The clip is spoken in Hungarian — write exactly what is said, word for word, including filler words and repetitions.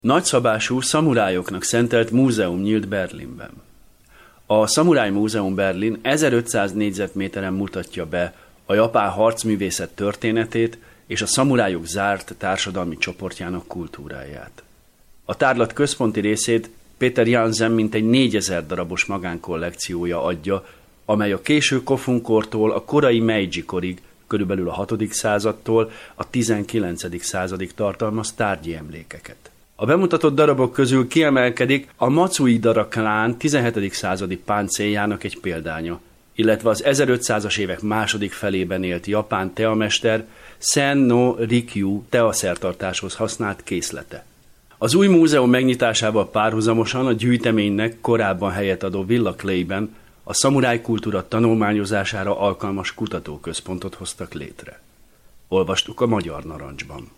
Nagyszabású szamurájoknak szentelt múzeum nyílt Berlinben. A Szamuráj Múzeum Berlin ezerötszáz négyzetméteren mutatja be a japán harcművészet történetét és a szamurájok zárt társadalmi csoportjának kultúráját. A tárlat központi részét Peter Jansen mintegy négyezer darabos magánkollekciója adja, amely a késő Kofun-kortól a korai Meiji-korig, körülbelül a hatodik századtól a tizenkilencedik századig tartalmaz tárgyi emlékeket. A bemutatott darabok közül kiemelkedik a Matsuidara klán tizenhetedik századi páncéljának egy példánya, illetve az ezerötszázas évek második felében élt japán teamester Sen no Rikyu teaszertartáshoz használt készlete. Az új múzeum megnyitásával párhuzamosan a gyűjteménynek korábban helyet adó Villa Clayben a szamuráj kultúra tanulmányozására alkalmas kutatóközpontot hoztak létre. Olvastuk a Magyar Narancsban.